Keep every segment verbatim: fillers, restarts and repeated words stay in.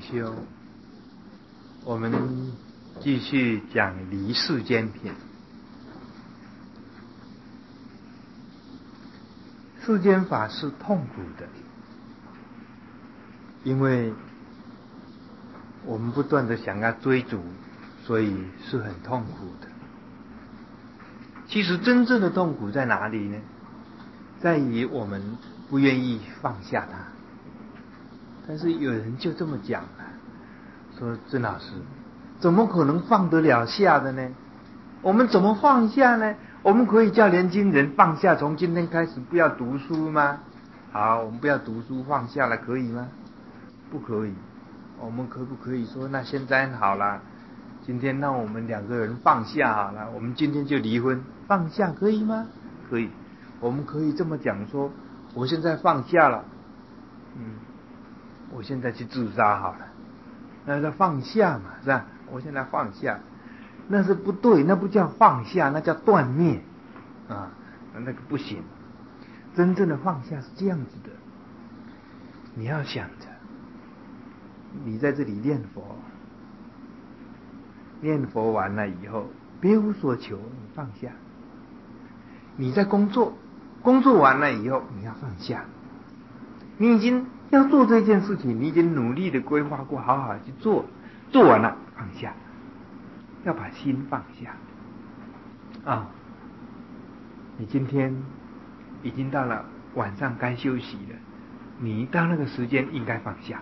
修，我们继续讲离世间品。世间法是痛苦的，因为我们不断的想要追逐，所以是很痛苦的。其实真正的痛苦在哪里呢？在于我们不愿意放下它。但是有人就这么讲了，说曾老师，怎么可能放得了下的呢？我们怎么放下呢？我们可以叫年轻人放下，从今天开始不要读书吗？好，我们不要读书，放下了，可以吗？不可以。我们可不可以说，那现在好了，今天让我们两个人放下好了，我们今天就离婚，放下可以吗？可以。我们可以这么讲说，我现在放下了，嗯，我现在去自杀好了，那叫放下嘛，是吧？我现在放下，那是不对，那不叫放下，那叫断灭啊，那个不行。真正的放下是这样子的，你要想着，你在这里念佛，念佛完了以后，别无所求，你放下。你在工作，工作完了以后，你要放下。你已经要做这件事情，你已经努力的规划过，好好去做，做完了放下，要把心放下啊！你今天已经到了晚上该休息了，你到那个时间应该放下。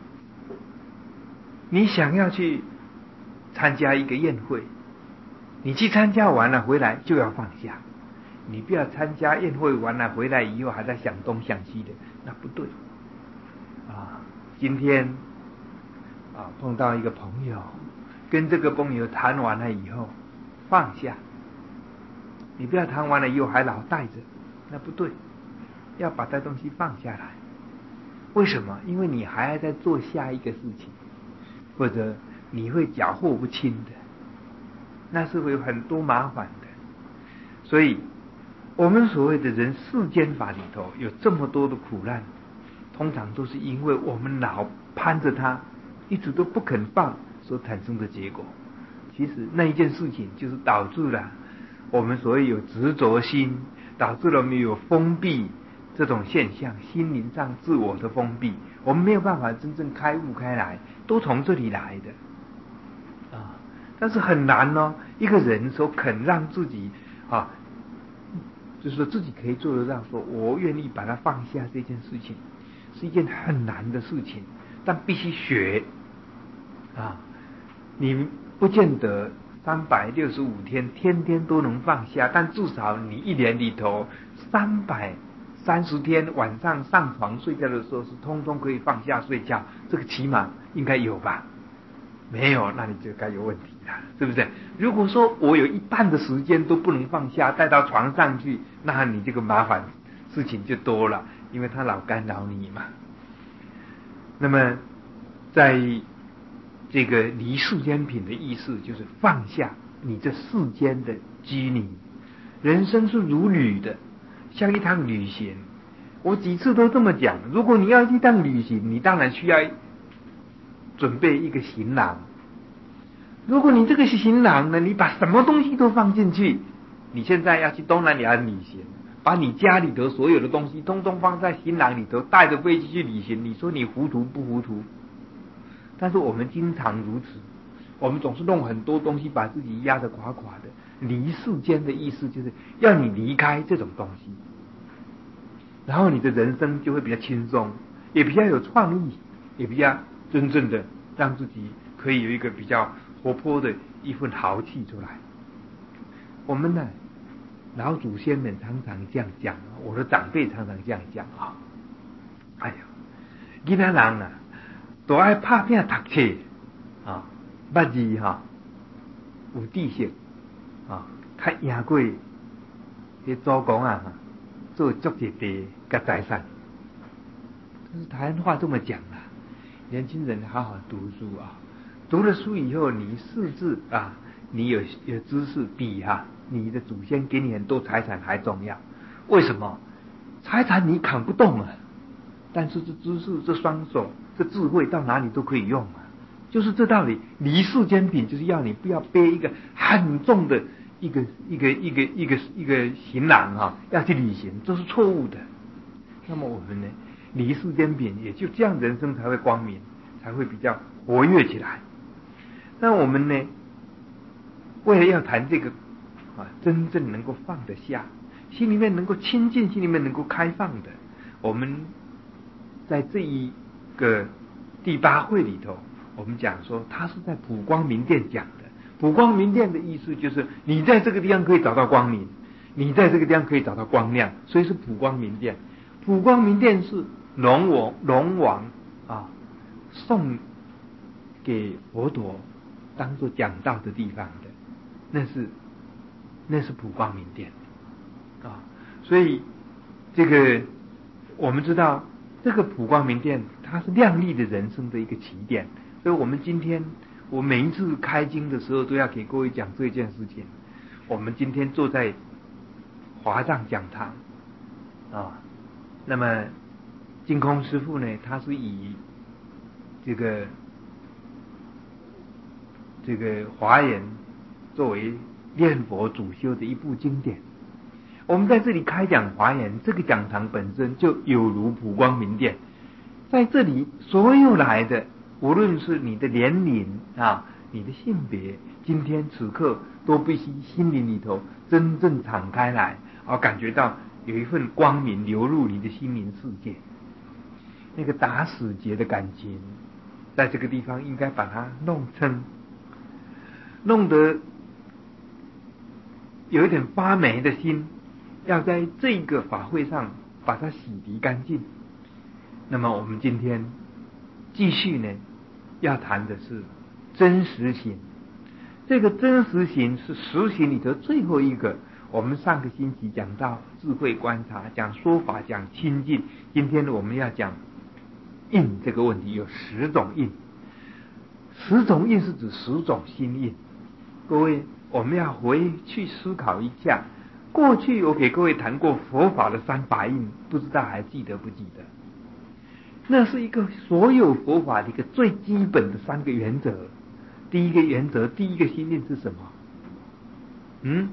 你想要去参加一个宴会，你去参加完了回来就要放下。你不要参加宴会完了回来以后还在想东想西的，那不对啊！今天啊碰到一个朋友，跟这个朋友谈完了以后放下，你不要谈完了以后还老带着，那不对，要把这东西放下来。为什么？因为你还在做下一个事情，或者你会缴获不清的，那是会有很多麻烦的。所以我们所谓的人世间法里头有这么多的苦难，通常都是因为我们老攀着它，一直都不肯放所产生的结果。其实那一件事情就是导致了我们所谓有执着心，导致了我们有封闭这种现象，心灵上自我的封闭，我们没有办法真正开悟开来，都从这里来的啊。但是很难哦，一个人所肯让自己啊，就是说自己可以做得到，说我愿意把它放下这件事情，是一件很难的事情，但必须学啊。你不见得三百六十五天天天都能放下，但至少你一年里头三百三十天晚上上床睡觉的时候是通通可以放下睡觉，这个起码应该有吧？没有，那你就该有问题了，是不是？如果说我有一半的时间都不能放下，带到床上去，那你这个麻烦事情就多了，因为他老干扰你嘛。那么在这个离世间品的意思就是放下你这世间的拘泥。人生是如旅的，像一趟旅行。我几次都这么讲，如果你要一趟旅行，你当然需要准备一个行囊。如果你这个行囊呢，你把什么东西都放进去，你现在要去东南亚旅行，把你家里头所有的东西通通放在行囊里头，带着飞机去旅行，你说你糊涂不糊涂？但是我们经常如此，我们总是弄很多东西把自己压得垮垮的。离世间的意思就是要你离开这种东西，然后你的人生就会比较轻松，也比较有创意，也比较真正的让自己可以有一个比较活泼的一份豪气出来。我们呢，老祖先们常常这样讲，我的长辈常常这样讲啊。哎呀，囡仔人啊，都爱拍拼读册啊，捌字哈有知识啊，较赢过迄祖公啊，做足一地甲财产。但是台湾话这么讲啊，年轻人好好读书啊，读了书以后，你识字啊，你有有知识，比哈、啊、你的祖先给你很多财产还重要。为什么？财产你扛不动啊， 但是这知识、这双手、这智慧到哪里都可以用啊。就是这道理，离世间品就是要你不要背一个很重的一个一个一个一个一个行囊啊，要去旅行，这是错误的。那么我们呢，离世间品，也就这样，人生才会光明，才会比较活跃起来。那我们呢，为了要谈这个啊，真正能够放得下，心里面能够清净，心里面能够开放的，我们在这一个第八会里头，我们讲说，他是在普光明殿讲的。普光明殿的意思就是，你在这个地方可以找到光明，你在这个地方可以找到光亮，所以是普光明殿。普光明殿是龙王龙王啊送给佛陀当做讲道的地方的，那是那是普光明殿啊。所以这个我们知道，这个普光明殿它是亮丽的人生的一个起点。所以我们今天，我每一次开经的时候都要给各位讲这件事情。我们今天坐在华藏讲堂啊，那么净空师父呢，他是以这个这个华严作为念佛主修的一部经典。我们在这里开讲华严，这个讲堂本身就有如普光明殿，在这里所有来的，无论是你的年龄啊，你的性别，今天此刻都必须心灵里头真正敞开来，而感觉到有一份光明流入你的心灵世界。那个打死结的感情，在这个地方应该把它弄成，弄得有一点发霉的心，要在这个法会上把它洗涤干净。那么我们今天继续呢，要谈的是真实行。这个真实行是实行里头最后一个。我们上个星期讲到智慧观察，讲说法，讲清净。今天我们要讲印这个问题，有十种印。十种印是指十种心印。各位，我们要回去思考一下，过去我给各位谈过佛法的三法印，不知道还记得不记得？那是一个所有佛法的一个最基本的三个原则。第一个原则，第一个心印是什么？嗯，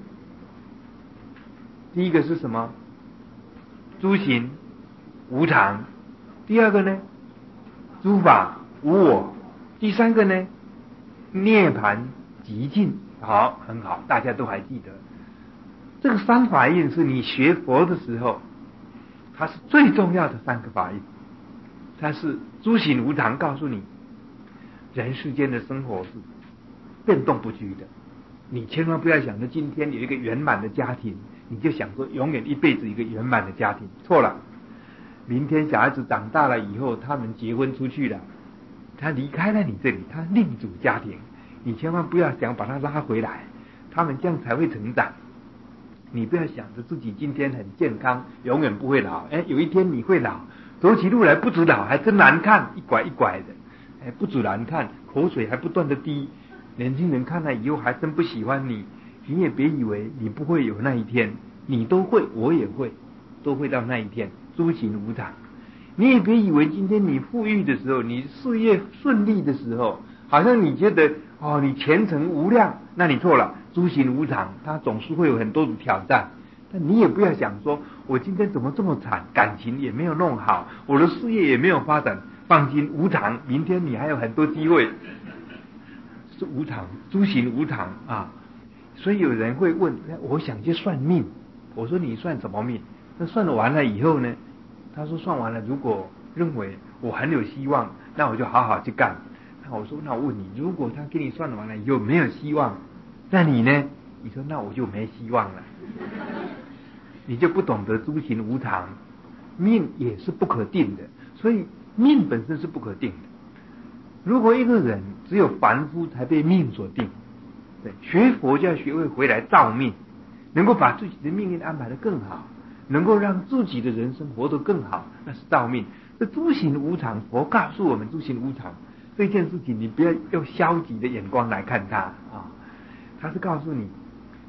第一个是什么？诸行无常。第二个呢？诸法无我。第三个呢？涅槃寂静。好，很好，大家都还记得。这个三法印是你学佛的时候，它是最重要的三个法印。它是诸行无常，告诉你人世间的生活是变动不居的。你千万不要想着今天有一个圆满的家庭，你就想说永远一辈子一个圆满的家庭，错了。明天小孩子长大了以后，他们结婚出去了，他离开了你这里，他另组家庭，你千万不要想把他拉回来，他们这样才会成长。你不要想着自己今天很健康，永远不会老，哎，有一天你会老，走起路来不止老，还真难看，一拐一拐的，哎，不止难看，口水还不断的滴。年轻人看了以后还真不喜欢你，你也别以为你不会有那一天，你都会，我也会，都会到那一天。诸行无常，你也别以为今天你富裕的时候，你事业顺利的时候，好像你觉得哦，你前程无量，那你错了。诸行无常，它总是会有很多的挑战，但你也不要想说我今天怎么这么惨，感情也没有弄好，我的事业也没有发展，放心，无常，明天你还有很多机会。是无常，诸行无常啊。所以有人会问，我想去算命，我说你算什么命？那算完了以后呢？他说算完了，如果认为我很有希望，那我就好好去干。那我说，那我问你，如果他给你算完了以后没有希望，那你呢？你说那我就没希望了。你就不懂得诸行无常，命也是不可定的，所以命本身是不可定的。如果一个人只有凡夫才被命所定，对，学佛就要学会回来造命，能够把自己的命运安排得更好，能够让自己的人生活得更好，那是造命。这诸行无常，佛告诉我们诸行无常这件事情，你不要用消极的眼光来看它啊，他是告诉你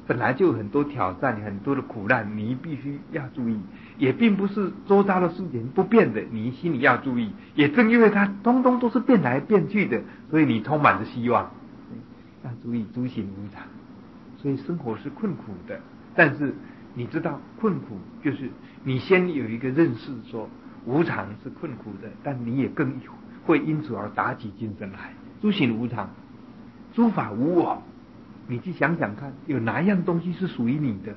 本来就有很多挑战，很多的苦难，你必须要注意。也并不是周遭的事情不变的，你心里要注意。也正因为它通通都是变来变去的，所以你充满着希望。要注意诸行无常，所以生活是困苦的。但是你知道，困苦就是你先有一个认识，说无常是困苦的，但你也更会因此而打起精神来。诸行无常，诸法无我。你去想想看，有哪一样东西是属于你的？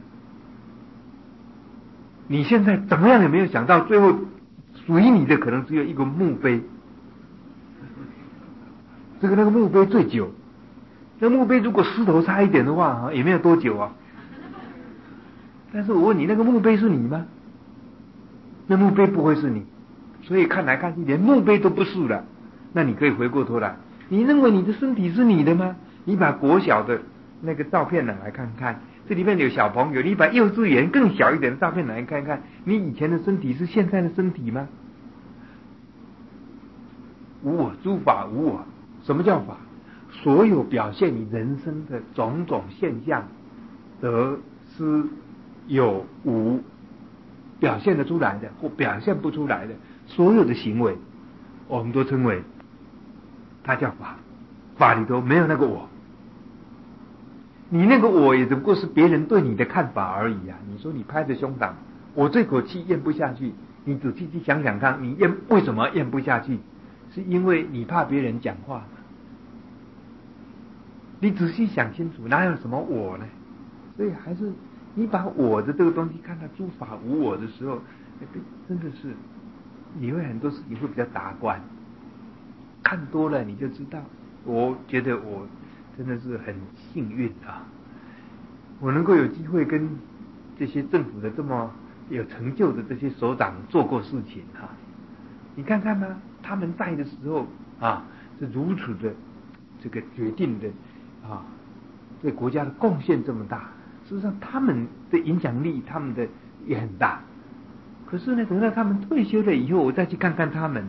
你现在怎么样也没有想到，最后属于你的可能只有一个墓碑。这个那个墓碑最久，那墓碑如果石头差一点的话，也没有多久啊。但是我问你，那个墓碑是你吗？那墓碑不会是你，所以看来看去连墓碑都不是了。那你可以回过头来，你认为你的身体是你的吗？你把国小的那个照片拿来看看，这里面有小朋友，你把幼稚园更小一点的照片拿来看看，你以前的身体是现在的身体吗？无我，诸法无我。什么叫法？所有表现你人生的种种现象，得失有无，表现得出来的或表现不出来的所有的行为，我们都称为它叫法。法里头没有那个我，你那个我也只不过是别人对你的看法而已啊！你说你拍着胸膛，我这口气咽不下去，你仔细去想想看，你咽为什么咽不下去？是因为你怕别人讲话吗？你仔细想清楚，哪有什么我呢？所以还是你把我的这个东西看到诸法无我的时候，真的是你会很多事情会比较达观。看多了你就知道，我觉得我真的是很幸运啊，我能够有机会跟这些政府的这么有成就的这些首长做过事情啊。你看看呢，他们在的时候啊，是如此的这个决定的啊，对国家的贡献这么大。事实上，他们的影响力，他们的也很大。可是呢，等到他们退休了以后，我再去看看他们，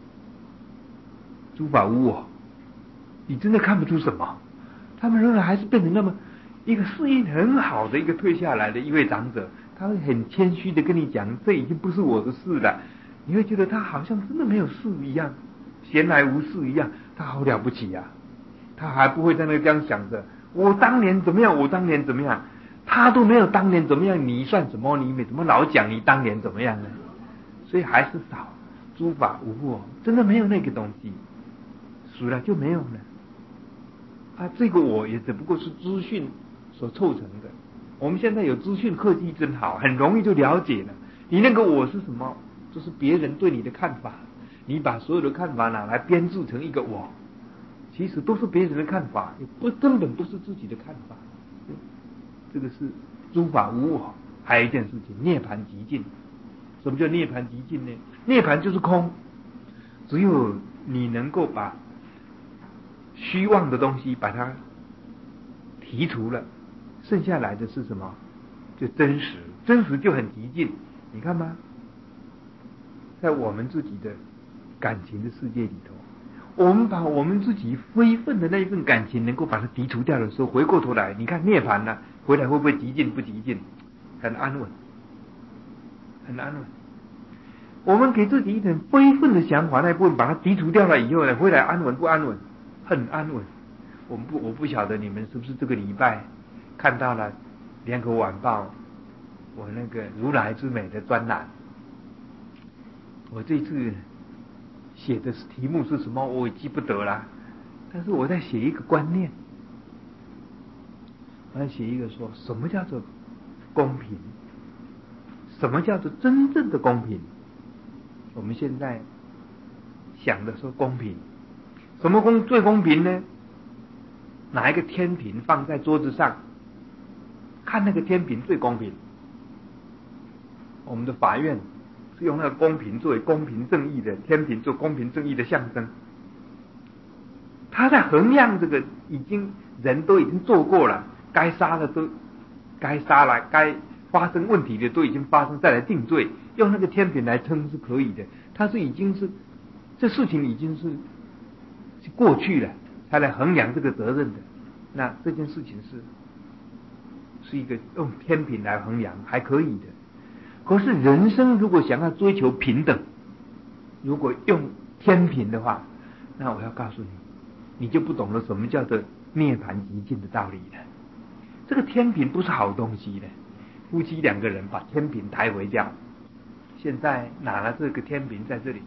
诸法无我，你真的看不出什么。他们仍然还是变成那么一个适应很好的一个退下来的一位长者，他会很谦虚的跟你讲，这已经不是我的事了。你会觉得他好像真的没有事一样，闲来无事一样，他好了不起呀、啊！他还不会在那这样想着，我当年怎么样，我当年怎么样，他都没有当年怎么样，你算什么？你怎么老讲你当年怎么样呢？所以还是少，诸法无我，真的没有那个东西，死了就没有了。啊，这个我也只不过是资讯所凑成的。我们现在有资讯科技真好，很容易就了解了。你那个我是什么？就是别人对你的看法，你把所有的看法拿来编制成一个我，其实都是别人的看法，也不根本不是自己的看法。这个是诸法无我。还有一件事情，涅槃极尽。什么叫涅槃极尽呢？涅槃就是空，只有你能够把虚妄的东西把它提除了，剩下来的是什么？就真实，真实就很极尽。你看吗？在我们自己的感情的世界里头，我们把我们自己非分的那一份感情能够把它剔除掉的时候，回过头来，你看涅槃了、啊，回来会不会极尽不极尽？很安稳，很安稳。我们给自己一点非分的想法那一部分把它剔除掉了以后呢，回来安稳不安稳？很安稳。我们不，我不晓得你们是不是这个礼拜看到了《联合晚报》我那个如来之美的专栏。我这次写的题目是什么我也记不得了，但是我在写一个观念，我在写一个说什么叫做公平，什么叫做真正的公平。我们现在想的说公平，什么公最公平呢？拿一个天平放在桌子上，看那个天平最公平。我们的法院是用那个公平作为公平正义的天平，做公平正义的象征。他在衡量这个，已经人都已经做过了，该杀的都该杀了，该发生问题的都已经发生，再来定罪，用那个天平来称是可以的。他是已经是这事情已经是是过去了，才来衡量这个责任的。那这件事情是是一个用天平来衡量还可以的。可是人生如果想要追求平等，如果用天平的话，那我要告诉你，你就不懂得什么叫做涅槃极尽的道理了。这个天平不是好东西的。夫妻两个人把天平抬回家，现在拿了这个天平在这里，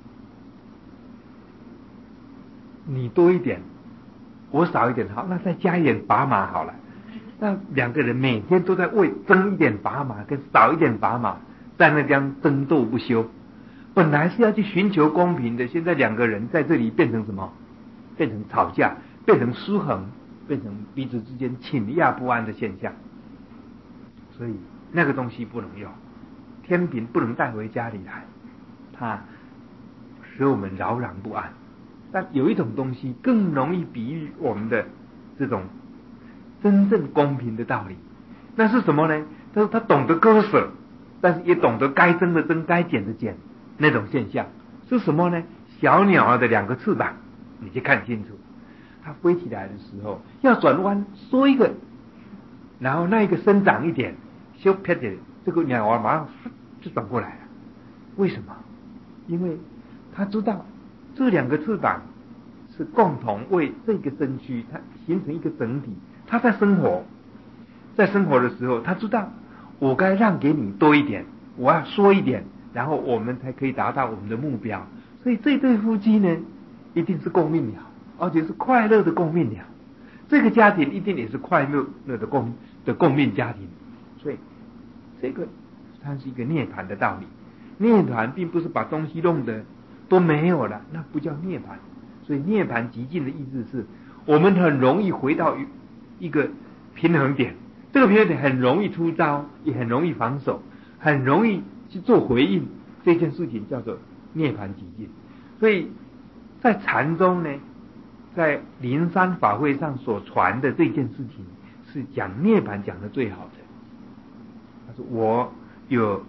你多一点，我少一点，好，那再加一点砝码好了。那两个人每天都在为增一点砝码跟少一点砝码，在那将争斗不休。本来是要去寻求公平的，现在两个人在这里变成什么？变成吵架，变成失衡，变成彼此之间倾轧不安的现象。所以那个东西不能用，天平不能带回家里来，它使我们扰攘不安。但有一种东西更容易比喻我们的这种真正公平的道理，那是什么呢？他说他懂得割舍，但是也懂得该争的争，该减的减，那种现象是什么呢？小鸟儿的两个翅膀，你去看清楚，它飞起来的时候要转弯缩一个，然后那一个生长一点，修撇的这个鸟儿马上就转过来了。为什么？因为他知道这两个翅膀是共同为这个身躯它形成一个整体。他在生活，在生活的时候，他知道我该让给你多一点，我要说一点，然后我们才可以达到我们的目标。所以这对夫妻呢，一定是共命了，而且是快乐的共命了。这个家庭一定也是快乐的共的共命家庭。所以这个它是一个涅槃的道理。涅槃并不是把东西弄得都没有了，那不叫涅槃。所以涅槃极尽的意思是我们很容易回到一个平衡点，这个平衡点很容易出招，也很容易防守，很容易去做回应。这件事情叫做涅槃极尽。所以在禅中呢，在灵山法会上所传的这件事情是讲涅槃讲的最好的。他说我有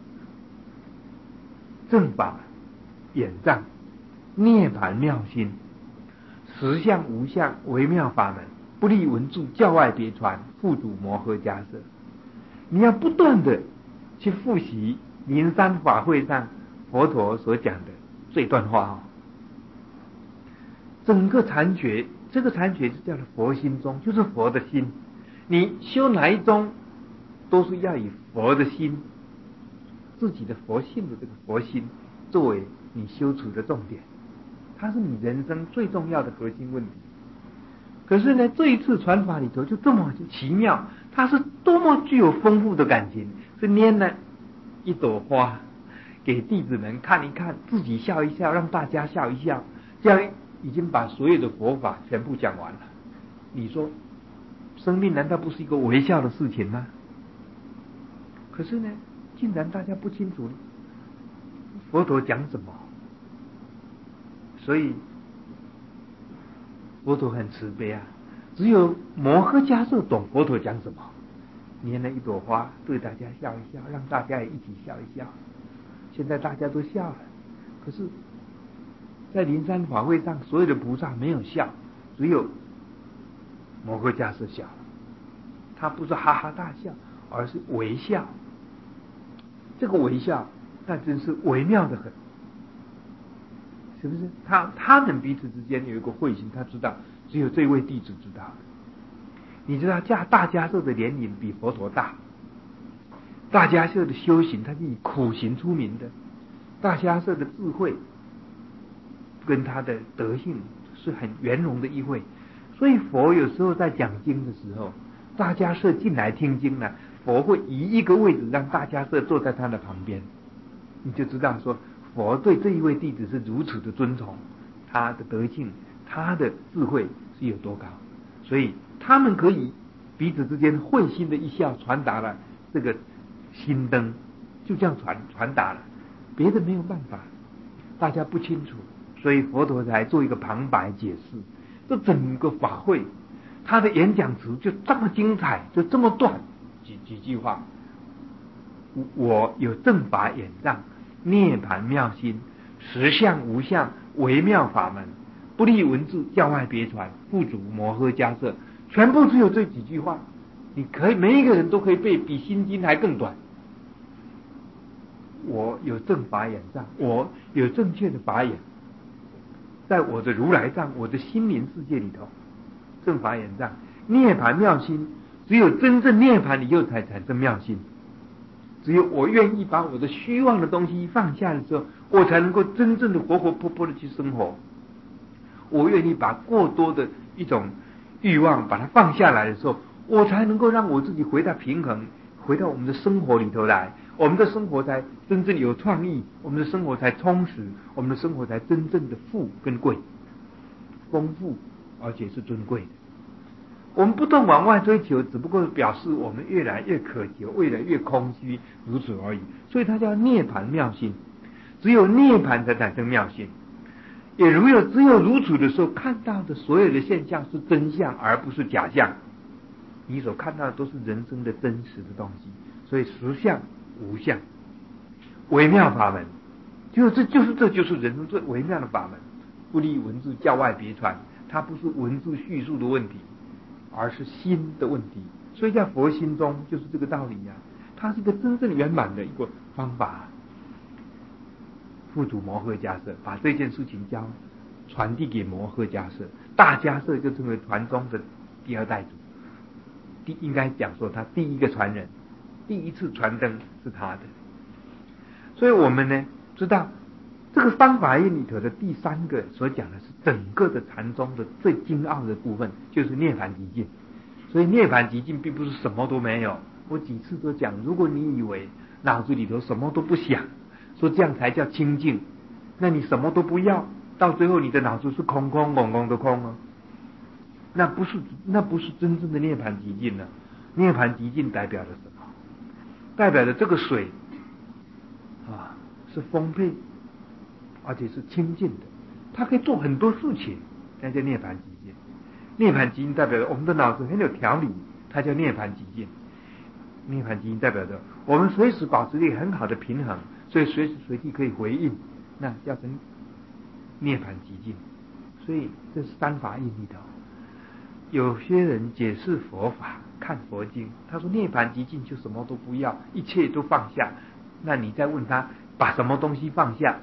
正法眼藏，涅槃妙心，实相无相，微妙法门，不立文著，教外别传，复主摩诃迦叶。你要不断的去复习灵山法会上佛陀所讲的这段话哦。整个禅学，这个禅学是叫做佛心宗，就是佛的心。你修哪一宗，都是要以佛的心，自己的佛性的这个佛心作为你修持的重点，它是你人生最重要的核心问题。可是呢，这一次传法里头就这么奇妙，它是多么具有丰富的感情，是拈了一朵花给弟子们看一看，自己笑一笑，让大家笑一笑，这样已经把所有的佛法全部讲完了。你说生命难道不是一个微笑的事情吗？可是呢，竟然大家不清楚佛陀讲什么。所以佛陀很慈悲啊，只有摩诃迦叶懂佛陀讲什么，拈了一朵花对大家笑一笑，让大家也一起笑一笑。现在大家都笑了，可是在灵山法会上所有的菩萨没有笑，只有摩诃迦叶笑了。他不是哈哈大笑，而是微笑。这个微笑那真是微妙的很，是不是？他他们彼此之间有一个会心，他知道只有这位弟子知道。你知道大大迦叶的年龄比佛陀大，大迦叶的修行他是以苦行出名的，大迦叶的智慧跟他的德性是很圆融的一位。所以佛有时候在讲经的时候，大迦叶进来听经了，佛会移一个位置让大迦叶坐在他的旁边，你就知道说佛对这一位弟子是如此的尊崇，他的德性他的智慧是有多高。所以他们可以彼此之间会心的一笑，传达了这个心灯，就这样传传达了，别的没有办法，大家不清楚，所以佛陀才做一个旁白解释。这整个法会他的演讲词就这么精彩，就这么短，几几句话。我有正法眼藏，涅槃妙心，实相无相，微妙法门，不立文字，教外别传，复主摩诃迦叶。全部只有这几句话， 你可以每一个人都可以背比心经还更短。我有正法眼藏，我有正确的法眼，在我的如来藏，我的心灵世界里头，正法眼藏，涅槃妙心，只有真正涅槃以后才产生妙心。只有我愿意把我的虚妄的东西放下的时候，我才能够真正的活活泼泼的去生活。我愿意把过多的一种欲望把它放下来的时候，我才能够让我自己回到平衡，回到我们的生活里头来，我们的生活才真正有创意，我们的生活才充实，我们的生活才真正的富跟贵，丰富而且是尊贵的。我们不断往外追求，只不过表示我们越来越渴求，越来越空虚，如此而已。所以它叫涅槃妙心，只有涅槃才产生妙心。也如有只有如此的时候，看到的所有的现象是真相，而不是假象。你所看到的都是人生的真实的东西，所以实相无相，微妙法门，就这就是这就是人生最微妙的法门。不立文字教外别传，它不是文字叙述的问题，而是心的问题。所以叫佛心中就是这个道理呀、啊，它是一个真正圆满的一个方法。父祖摩诃迦叶把这件事情教传递给摩诃迦叶，大迦叶就成为传宗的第二代祖，第应该讲说他第一个传人，第一次传灯是他的。所以我们呢知道这个三法印里头的第三个所讲的是整个的禅宗的最精奥的部分，就是涅槃极境。所以涅槃极境并不是什么都没有。我几次都讲，如果你以为脑子里头什么都不想，说这样才叫清净，那你什么都不要，到最后你的脑子是空空空空的空哦，那不是那不是真正的涅槃极境呢。涅槃极境代表了什么？代表着这个水啊是丰沛而且是清净的，它可以做很多事情，那叫涅槃极境。涅槃极境代表着我们的脑子很有条理，它叫涅槃极境。涅槃极境代表着我们随时保持一个很好的平衡，所以随时随地可以回应，那叫成涅槃极境。所以这是三法印里头，有些人解释佛法看佛经，他说涅槃极境就什么都不要，一切都放下。那你再问他把什么东西放下，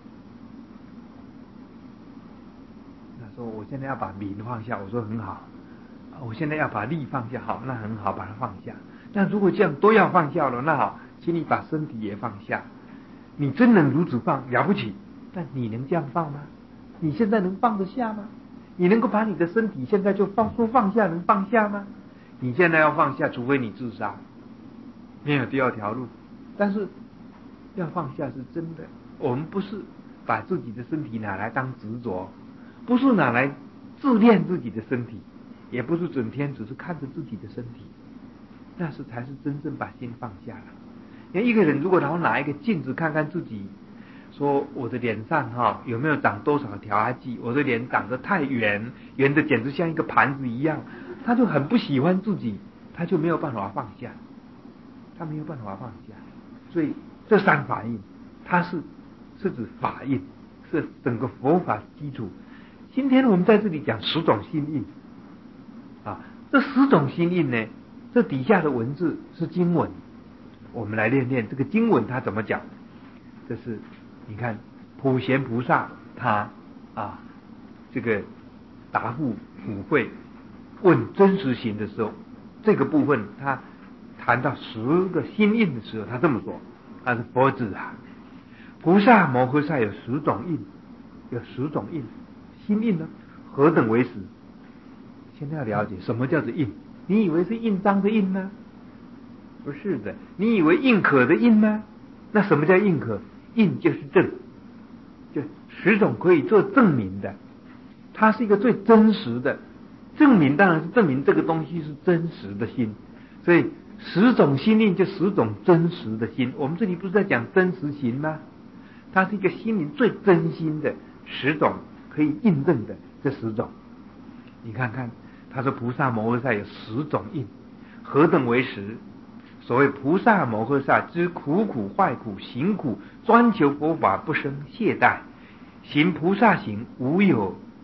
他说我现在要把名放下，我说很好。我现在要把力放下，好，那很好，把它放下。那如果这样都要放下了，那好，请你把身体也放下。你真能如此放，了不起。但你能这样放吗？你现在能放得下吗？你能够把你的身体现在就放说放下，能放下吗？你现在要放下，除非你自杀，没有第二条路。但是要放下是真的，我们不是把自己的身体拿来当执着，不是拿来自恋自己的身体，也不是整天只是看着自己的身体，那是才是真正把心放下了。你看一个人如果然后拿一个镜子看看自己，说我的脸上哈有没有长多少条阿记，我的脸长得太圆，圆的简直像一个盘子一样，他就很不喜欢自己，他就没有办法放下，他没有办法放下。所以这三法印，它是是指法印，是整个佛法基础。今天我们在这里讲十种心印啊，这十种心印呢，这底下的文字是经文，我们来练练这个经文它怎么讲。这是你看普贤菩萨他啊这个答复普惠问真实行的时候，这个部分他谈到十个心印的时候，他这么说，他是佛子啊，菩萨摩诃萨有十种印，有十种印，心印呢何等为十？现在要了解什么叫做印？你以为是印章的印吗？不是的。你以为印可的印吗？那什么叫印可？印就是证，就十种可以做证明的，它是一个最真实的证明，当然是证明这个东西是真实的心。所以十种心印就十种真实的心。我们这里不是在讲真实行吗？它是一个心灵最真心的十种可以印证的这十种。你看看他说菩萨摩诃萨有十种印，何等为十？所谓菩萨摩诃萨知苦苦坏苦行苦，专求佛法不生懈怠，行菩萨行无有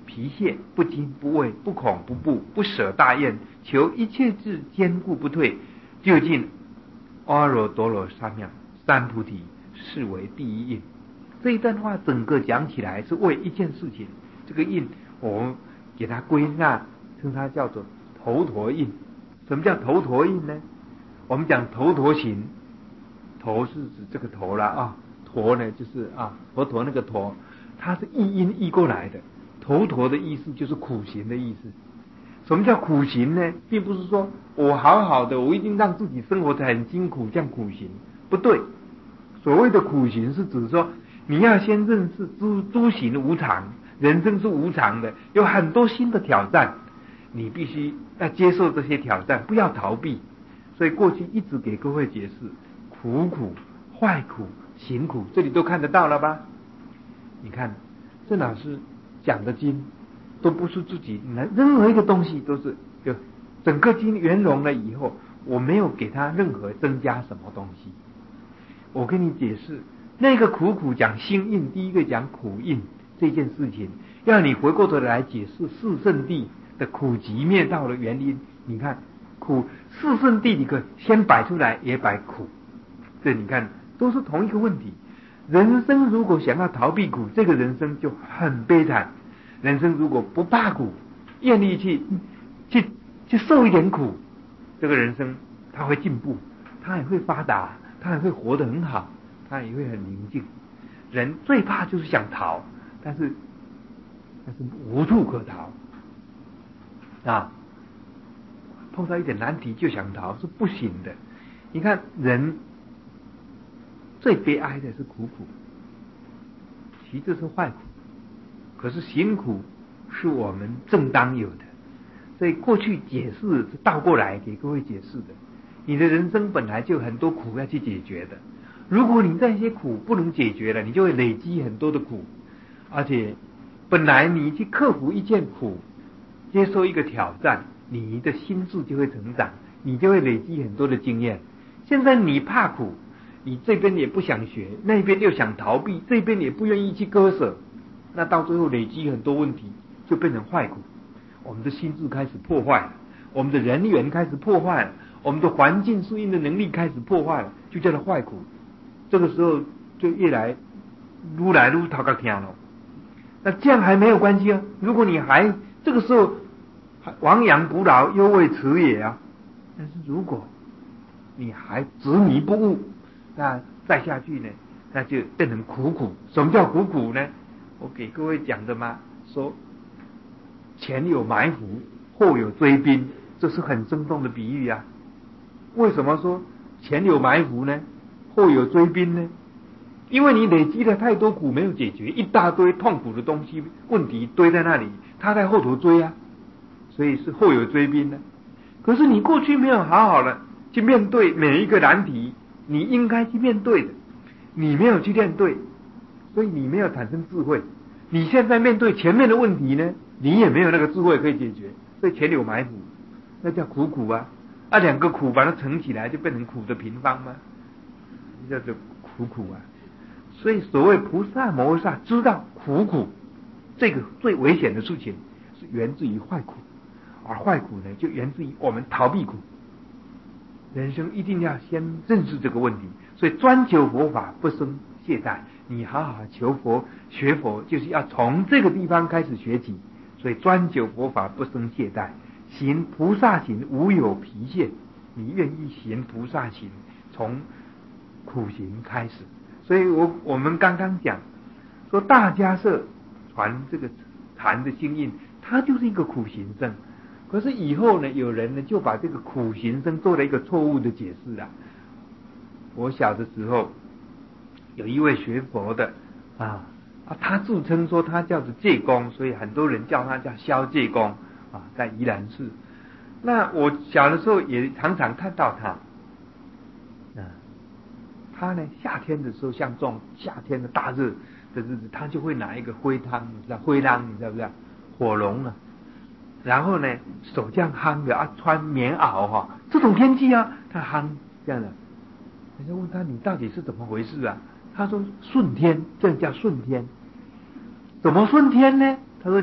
疲懈，不惊不畏，不恐不怖，不舍大厌，求一切智，坚固不退，究竟阿耨多罗三藐三菩提，是为第一印。这一段话整个讲起来是为一件事情，这个印我们给它归纳，称它叫做头陀印。什么叫头陀印呢？我们讲头陀行，头是指这个头了啊，陀呢就是啊佛陀那个陀，它是译音译过来的。头陀的意思就是苦行的意思。什么叫苦行呢？并不是说我好好的，我一定让自己生活得很辛苦，这样苦行不对。所谓的苦行是指说，你要先认识诸诸行无常，人生是无常的，有很多新的挑战，你必须要接受这些挑战，不要逃避。所以过去一直给各位解释苦苦、坏苦、行苦，这里都看得到了吧？你看郑老师讲的经都不是自己，任何一个东西都是就整个经圆融了以后，我没有给他任何增加什么东西。我跟你解释那个苦苦讲心印，第一个讲苦印这件事情，要你回过头来解释四圣谛的苦集灭道的原因。你看苦四圣谛你可先摆出来也摆苦，这你看都是同一个问题。人生如果想要逃避苦，这个人生就很悲惨。人生如果不怕苦，愿意去去去受一点苦，这个人生他会进步，他也会发达，他也会活得很好，他也会很宁静。人最怕就是想逃，但是但是无处可逃啊！碰到一点难题就想逃是不行的。你看人最悲哀的是苦苦，其次是坏苦，可是行苦是我们正当有的。所以过去解释是倒过来给各位解释的。你的人生本来就很多苦要去解决的，如果你这些苦不能解决了，你就会累积很多的苦，而且本来你去克服一件苦，接受一个挑战，你的心智就会成长，你就会累积很多的经验。现在你怕苦，你这边也不想学，那边又想逃避，这边也不愿意去割舍，那到最后累积很多问题，就变成坏苦。我们的心智开始破坏了，我们的人缘开始破坏了，我们的环境适应的能力开始破坏了，就叫做坏苦。这个时候就越来愈来愈头壳痛了。那这样还没有关系啊，如果你还这个时候亡羊补牢，犹未迟也啊。但是如果你还执迷不悟，那再下去呢，那就变成苦苦。什么叫苦苦呢？我给各位讲的嘛，说前有埋伏，后有追兵，这是很生动的比喻啊。为什么说前有埋伏呢，后有追兵呢？因为你累积了太多苦没有解决，一大堆痛苦的东西问题堆在那里，他在后头追啊，所以是后有追兵呢。可是你过去没有好好的去面对每一个难题，你应该去面对的，你没有去面对，所以你没有产生智慧。你现在面对前面的问题呢，你也没有那个智慧可以解决，所以前有埋伏，那叫苦苦啊。啊，两个苦把它乘起来就变成苦的平方吗？叫做苦苦啊。所以所谓菩萨摩诃萨知道苦苦这个最危险的事情是源自于坏苦，而坏苦呢就源自于我们逃避苦。人生一定要先认识这个问题，所以专求佛法不生懈怠。你好好求佛学佛，就是要从这个地方开始学起。所以专求佛法不生懈怠，行菩萨行无有疲懈。你愿意行菩萨行，从苦行开始。所以我我们刚刚讲说大迦叶传这个禅的心印，它就是一个苦行僧。可是以后呢，有人呢就把这个苦行僧做了一个错误的解释了。我小的时候有一位学佛的啊啊，他自称说他叫做戒公，所以很多人叫他叫萧戒公啊，在宜兰市。那我小的时候也常常看到他啊。他呢，夏天的时候，像这种夏天的大热的日子，他就会拿一个灰汤，你知道灰汤，你知道不知道？火龙啊，然后呢，手这样夯着啊，穿棉袄哈、啊，这种天气啊，他夯这样的。人家问他你到底是怎么回事啊？他说顺天，这样叫顺天。怎么顺天呢？他说你看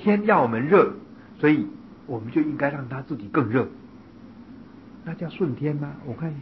天要我们热，所以我们就应该让它自己更热，那叫顺天吗？我看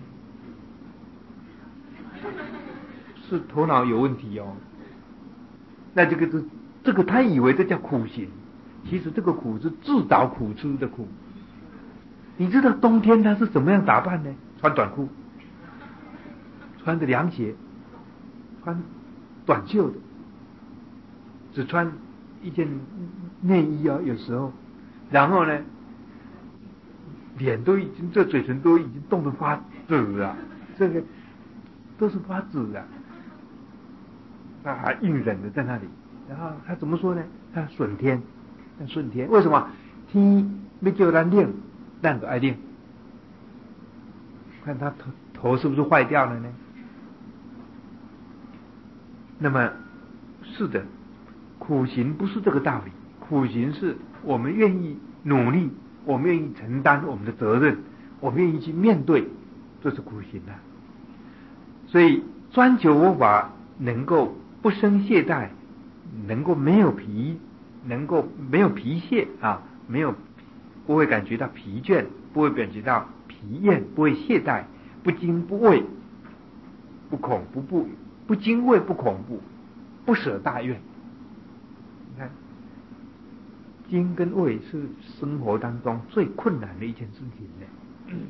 是头脑有问题哦。那这个是这个他以为这叫苦行，其实这个苦是自找苦吃的苦。你知道冬天他是怎么样打扮呢？穿短裤，穿着凉鞋，穿短袖的，只穿一件内衣啊，有时候，然后呢，脸都已经这嘴唇都已经冻得发紫了，这个都是发紫的，那还硬忍的在那里。然后他怎么说呢？他顺天，他顺天，为什么？天要叫咱冷，咱就爱冷。看他头头是不是坏掉了呢？那么是的，苦行不是这个道理，苦行是我们愿意努力，我们愿意承担我们的责任，我们愿意去面对，这是苦行啊。所以专求佛法能够不生懈怠，能够没有疲，能够没有疲懈啊，没有不会感觉到疲倦，不会感觉到疲厌，不会懈怠，不惊不畏，不恐不怖，不惊畏不恐怖，不舍大愿。你看，惊跟畏是生活当中最困难的一件事情呢。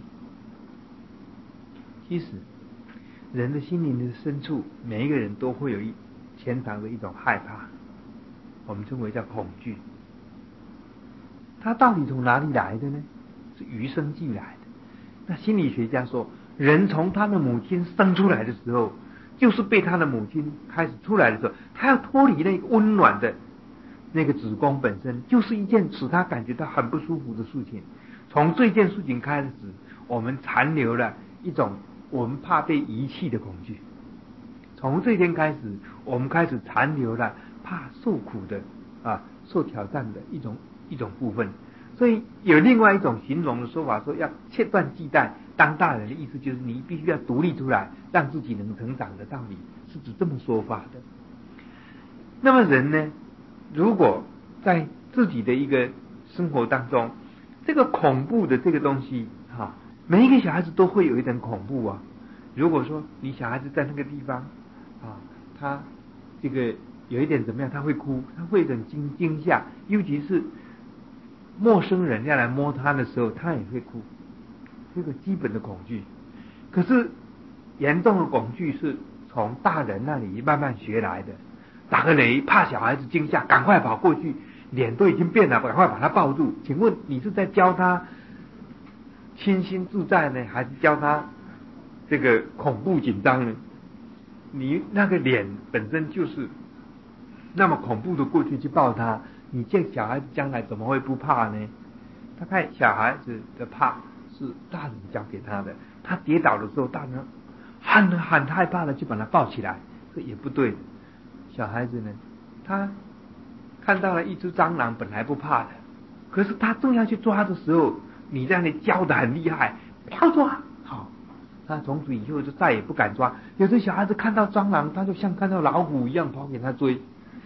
其实人的心灵的深处，每一个人都会有一潜藏的一种害怕，我们称为叫恐惧。它到底从哪里来的呢？是与生俱来的。那心理学家说，人从他的母亲生出来的时候，就是被他的母亲开始出来的时候，他要脱离那个温暖的那个子宫本身，就是一件使他感觉到很不舒服的事情。从这件事情开始，我们残留了一种我们怕被遗弃的恐惧。从这天开始，我们开始残留了怕受苦的啊，受挑战的一种一种部分。所以有另外一种形容的说法，说要切断忌惮，当大人的意思就是你必须要独立出来，让自己能成长的道理，是指这么说法的。那么人呢，如果在自己的一个生活当中，这个恐怖的这个东西哈、啊，每一个小孩子都会有一点恐怖啊。如果说你小孩子在那个地方啊，他这个有一点怎么样，他会哭，他会很惊惊吓，尤其是陌生人要来摸他的时候，他也会哭，这个基本的恐惧。可是严重的恐惧是从大人那里慢慢学来的。打个雷，怕小孩子惊吓，赶快跑过去，脸都已经变了，赶快把他抱住。请问你是在教他清心自在呢，还是教他这个恐怖紧张呢？你那个脸本身就是那么恐怖的过去去抱他，你见小孩子将来怎么会不怕呢？大概小孩子的怕是大人教给他的，他跌倒的时候，大人很很害怕的去把他抱起来，这也不对的。小孩子呢，他看到了一只蟑螂，本来不怕的，可是他正要去抓的时候，你在那里教得很厉害，不要抓，好，他从此以后就再也不敢抓。有的小孩子看到蟑螂，他就像看到老虎一样跑给他追。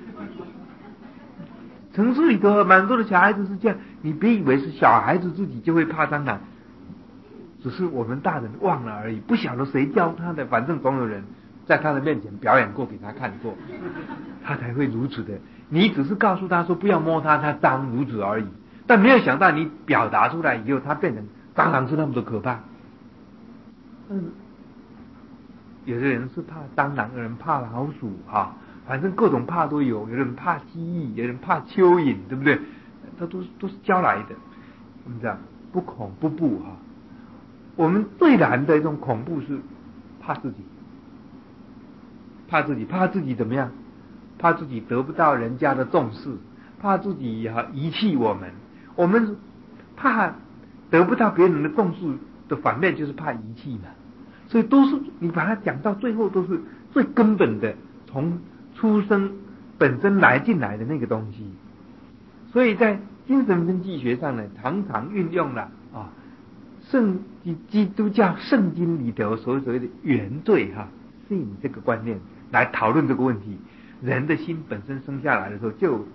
城市里头蛮多的小孩子是这样，你别以为是小孩子自己就会怕蟑螂，只是我们大人忘了而已，不晓得谁教他的，反正总有人在他的面前表演过给他看过，他才会如此的。你只是告诉他说不要摸他，他脏，如此而已。但没有想到你表达出来以后，他变成蟑螂是那么的可怕。嗯，有的人是怕蟑螂，有人怕老鼠啊，反正各种怕都有。有人怕蜥蜴，有人怕蚯蚓，对不对？他都是都是教来的。我们讲不恐不怖啊。我们最难的一种恐怖是怕自己。怕自己，怕自己怎么样？怕自己得不到人家的重视，怕自己啊遗弃我们。我们怕得不到别人的重视的反面就是怕遗弃嘛。所以都是你把它讲到最后，都是最根本的，从出生本身来进来的那个东西。所以在精神分析学上呢，常常运用了啊圣基督教圣经里头所所谓的原罪哈、啊、sin这个观念来讨论这个问题。人的心本身生下来的时候就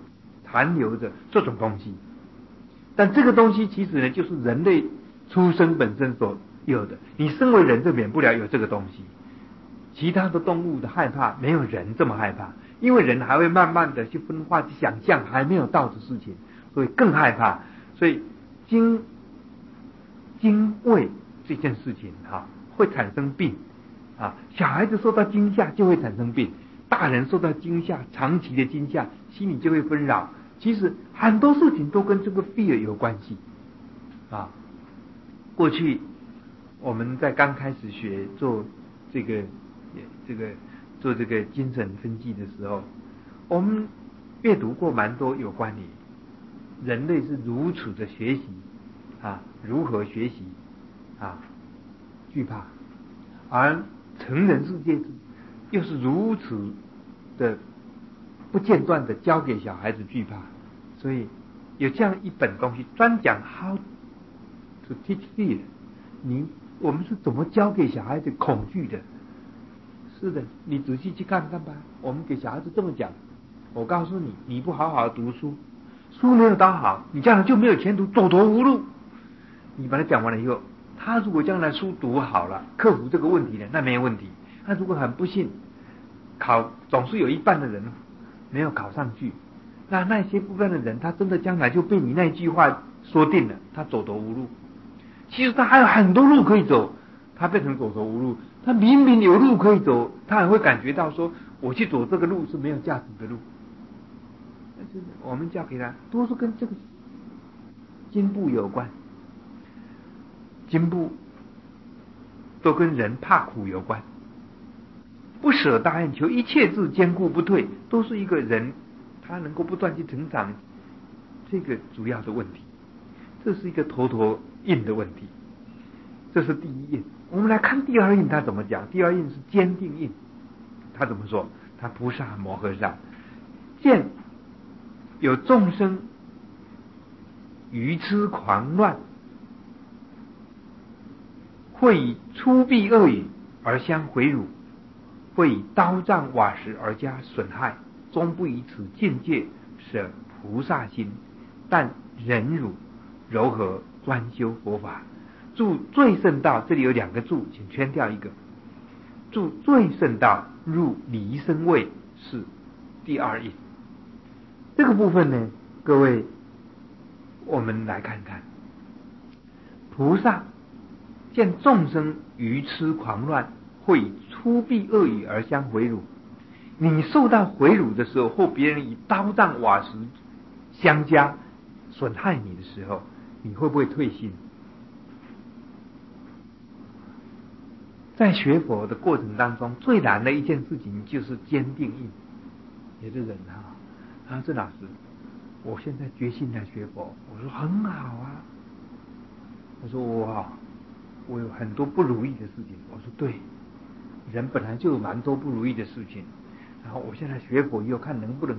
残留着这种东西。但这个东西其实呢，就是人类出生本身所有的。你身为人就免不了有这个东西。其他的动物的害怕没有人这么害怕，因为人还会慢慢的去分化、去想象还没有到的事情，所以更害怕。所以惊惊畏这件事情哈、啊，会产生病啊。小孩子受到惊吓就会产生病，大人受到惊吓，长期的惊吓，心里就会纷扰。其实很多事情都跟这个 fear 有关系啊。过去我们在刚开始学做这个这个做这个精神分析的时候，我们阅读过蛮多有关于人类是如此的学习啊，如何学习啊惧怕，而成人世界又是如此的不间断的教给小孩子惧怕。所以有这样一本东西专讲 how to teach fear， 你我们是怎么教给小孩子恐惧的。是的，你仔细去看看吧。我们给小孩子这么讲，我告诉你，你不好好读书，书没有读好，你将来就没有前途，走投无路。你把它讲完了以后，他如果将来书读好了，克服这个问题了，那没有问题。他如果很不幸，考总是有一半的人没有考上去，那那些部分的人，他真的将来就被你那句话说定了，他走投无路。其实他还有很多路可以走，他变成走投无路。他明明有路可以走，他还会感觉到说，我去走这个路是没有价值的路。但是我们教给他，都是跟这个进步有关，进步都跟人怕苦有关。不舍大愿求一切智坚固不退，都是一个人他能够不断去成长，这个主要的问题。这是一个头头印的问题，这是第一印。我们来看第二印，他怎么讲？第二印是坚定印，他怎么说？他菩萨摩诃萨见有众生愚痴狂乱，会以粗鄙恶语而相回辱，会以刀杖瓦石而加损害，终不以此境界舍菩萨心，但忍辱柔和专修佛法，住最胜道。这里有两个住，请圈掉一个。住最胜道入离生位是第二印。这个部分呢，各位我们来看看，菩萨见众生愚痴狂乱，会以粗鄙恶语而相回辱。你受到回辱的时候，或别人以刀杖瓦石相加损害你的时候，你会不会退心？在学佛的过程当中，最难的一件事情就是坚定印，也是忍哈。啊，郑老师，我现在决心来学佛。我说很好啊。我说我我有很多不如意的事情。我说对，人本来就有蛮多不如意的事情。然后我现在学佛以后，看能不能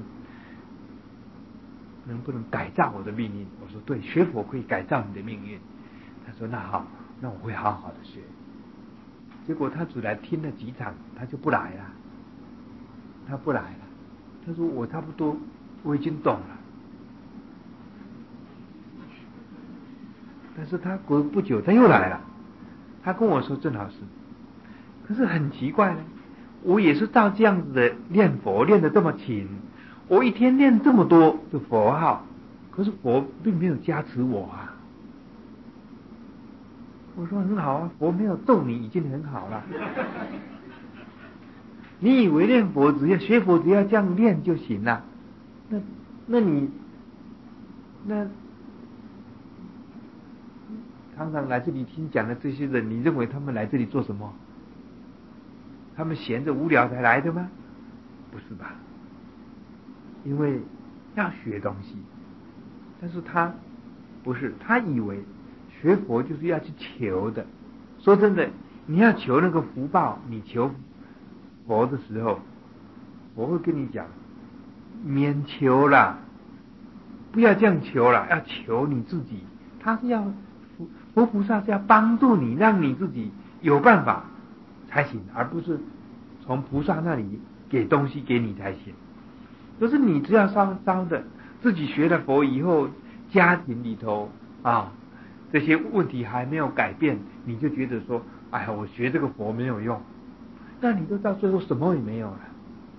能不能改造我的命运。我说对，学佛可以改造你的命运。他说那好，那我会好好的学。结果他只来听了几场，他就不来了。他不来了，他说我差不多我已经懂了。但是他过不久他又来了，他跟我说郑老师，可是很奇怪呢，我也是照这样子的念佛念得这么勤，我一天念这么多的佛号，可是佛并没有加持我啊。我说很好啊，佛没有咒你已经很好了。你以为念佛只要学佛只要这样念就行了？那那你那常常来这里听讲的这些人，你认为他们来这里做什么？他们闲着无聊才来的吗？不是吧？因为要学东西，但是他不是，他以为学佛就是要去求的。说真的，你要求那个福报，你求佛的时候，我会跟你讲，免求啦，不要这样求了，要求你自己。他是要佛菩萨是要帮助你，让你自己有办法才行，而不是从菩萨那里给东西给你才行。可是你只要稍稍的自己学了佛以后，家庭里头啊这些问题还没有改变，你就觉得说，哎呀，我学这个佛没有用，那你都到最后什么也没有了。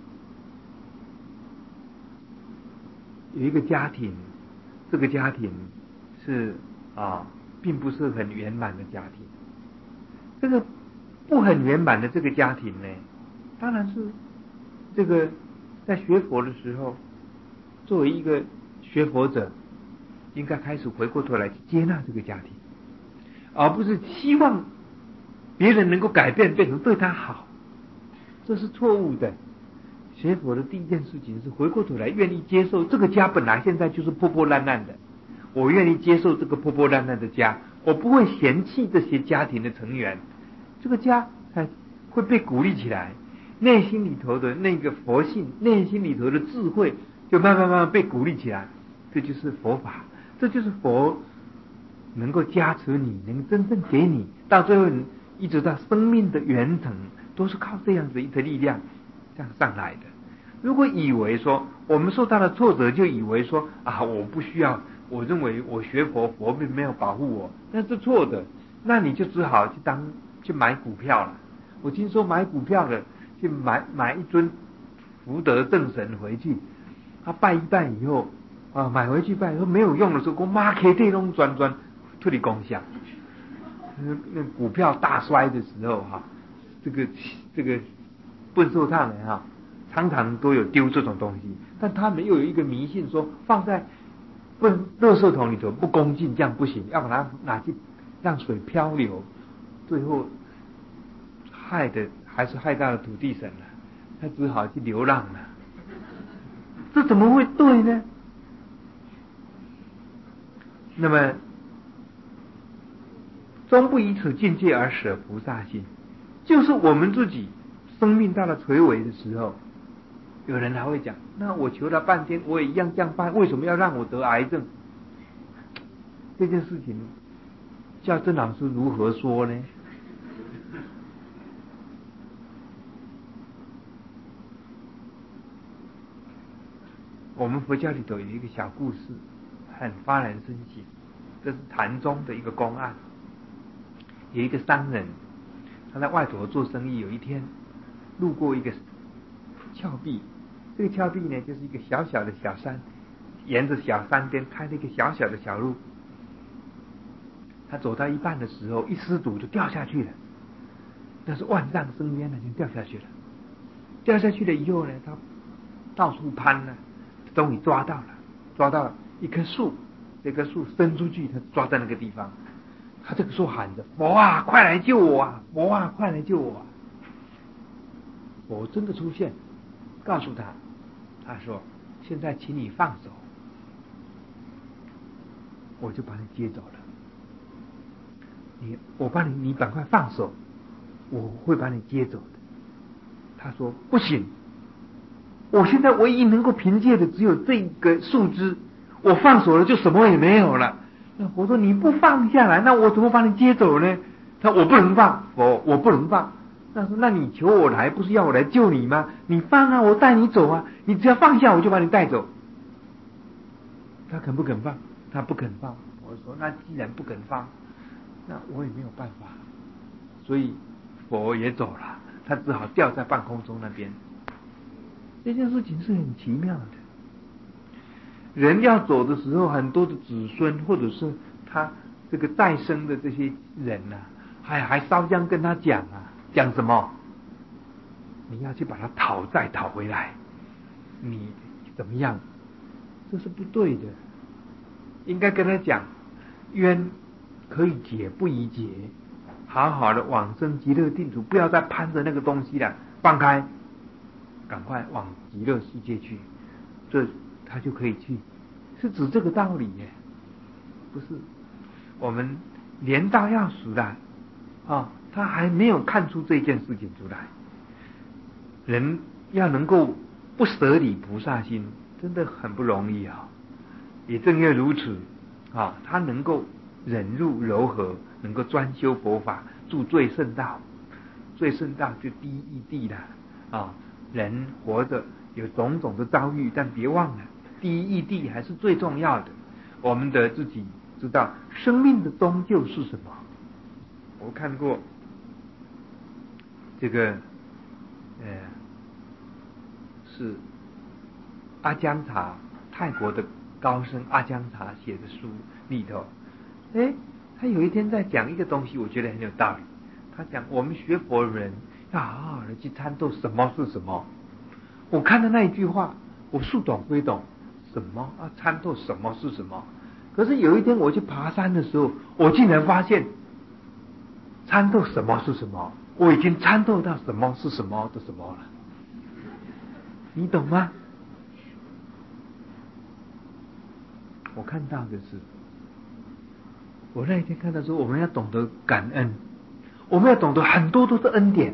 有一个家庭，这个家庭是啊，并不是很圆满的家庭。这个不很圆满的这个家庭呢，当然是这个在学佛的时候，作为一个学佛者，应该开始回过头来接纳这个家庭，而不是希望别人能够改变，变成对他好，这是错误的。学佛的第一件事情是回过头来愿意接受这个家本来现在就是破破烂烂的，我愿意接受这个破破烂烂的家，我不会嫌弃这些家庭的成员，这个家才会被鼓励起来，内心里头的那个佛性，内心里头的智慧就慢慢慢慢被鼓励起来。这就是佛法，这就是佛能够加持你，能真正给你，到最后一直到生命的源头都是靠这样子一个力量这样上来的。如果以为说我们受到了挫折，就以为说啊我不需要，我认为我学佛，佛并没有保护我，那是错的。那你就只好去当去买股票了。我听说买股票的去买买一尊福德正神回去，他拜一拜以后啊，买回去拜以后没有用的时候，我妈可以这种转转脱离功效。那股票大衰的时候哈、啊，这个这个笨兽他们哈。常常都有丢这种东西，但他们又有一个迷信，说放在不垃圾桶里头不恭敬，这样不行，要把它拿去让水漂流，最后害的还是害到了土地神了，他只好去流浪了。这怎么会对呢？那么终不以此境界而舍菩萨心，就是我们自己生命到了垂危的时候，有人还会讲，那我求了半天我也一样这样办，为什么要让我得癌症？这件事情叫郑老师如何说呢？我们佛教里头有一个小故事很发人深省，这是禅宗的一个公案。有一个商人，他在外头做生意，有一天路过一个峭壁，这个峭壁呢就是一个小小的小山，沿着小山边开了一个小小的小路。他走到一半的时候，一失足就掉下去了，那是万丈深渊了，就掉下去了。掉下去了以后呢，他到处攀呢，终于抓到了，抓到一棵树，这棵树伸出去，他抓在那个地方。他这个时候喊着：“佛啊，快来救我啊！佛啊，快来救我啊！”佛真的出现，告诉他，他说：“现在请你放手，我就把你接走了。你，我帮你，你赶快放手，我会把你接走的。”他说：“不行，我现在唯一能够凭借的只有这个树枝，我放手了就什么也没有了。”那佛说：“你不放下来，那我怎么把你接走呢？”他说：“我不能放，佛，我不能放。”他说：“那你求我来，不是要我来救你吗？你放啊，我带你走啊，你只要放下，我就把你带走。”他肯不肯放？他不肯放。我说：“那既然不肯放，那我也没有办法。”所以佛也走了，他只好吊在半空中那边。这件事情是很奇妙的。人要走的时候，很多的子孙或者是他这个再生的这些人呐、啊，还还烧香跟他讲啊，讲什么？你要去把他讨债讨回来，你怎么样？这是不对的。应该跟他讲，冤可以解不宜结，好好的往生极乐净土，不要再攀着那个东西了，放开，赶快往极乐世界去，这他就可以去，是指这个道理耶，不是我们年到要死了啊，他还没有看出这件事情出来。人要能够不舍离菩萨心，真的很不容易啊。也正因为如此啊，他能够忍辱柔和，能够专修佛法，住最圣道。最圣道就第一义谛了啊。人活着有种种的遭遇，但别忘了第一义谛还是最重要的。我们得自己知道生命的终究是什么。我看过这个呃是阿姜查，泰国的高僧阿姜查写的书里头，哎，他有一天在讲一个东西，我觉得很有道理。他讲我们学佛的人要好好的去参透什么是什么。我看到那一句话，我似懂非懂，什么啊？参透什么是什么？可是有一天我去爬山的时候，我竟然发现，参透什么是什么，我已经参透到什么是什么的什么了。你懂吗？我看到的是，我那一天看到说，我们要懂得感恩，我们要懂得很多都是恩典。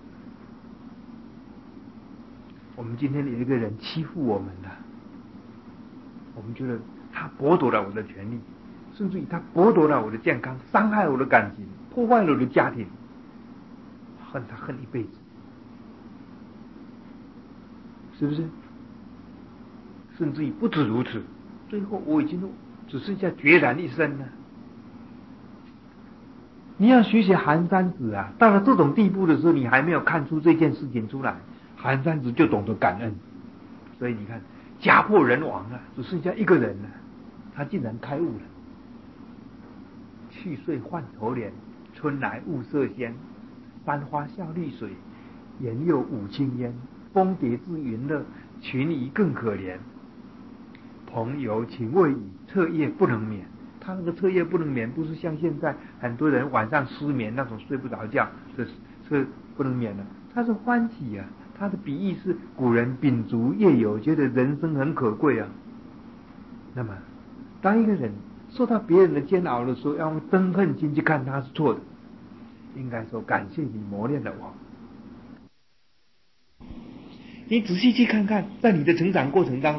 我们今天有一个人欺负我们了，我们觉得他剥夺了我的权利，甚至于他剥夺了我的健康，伤害我的感情，破坏了我的家庭，恨他恨一辈子，是不是？甚至于不止如此，最后我已经只剩下孑然一身了。你要学学寒山子啊，到了这种地步的时候，你还没有看出这件事情出来，寒山子就懂得感恩。所以你看，家破人亡了，只剩下一个人了，他竟然开悟了。去岁换头莲，春来物色鲜。山花笑绿水，檐有舞青烟。蜂蝶自云乐，群疑更可怜。朋友请未已，彻夜不能眠。他那个彻夜不能眠，不是像现在很多人晚上失眠那种睡不着觉，这是不能眠的。他是欢喜啊，他的比喻是古人秉烛夜游，觉得人生很可贵啊。那么，当一个人受到别人的煎熬的时候，要用憎恨心去看他是错的，应该说感谢你磨练了我。你仔细去看看，在你的成长过程当中。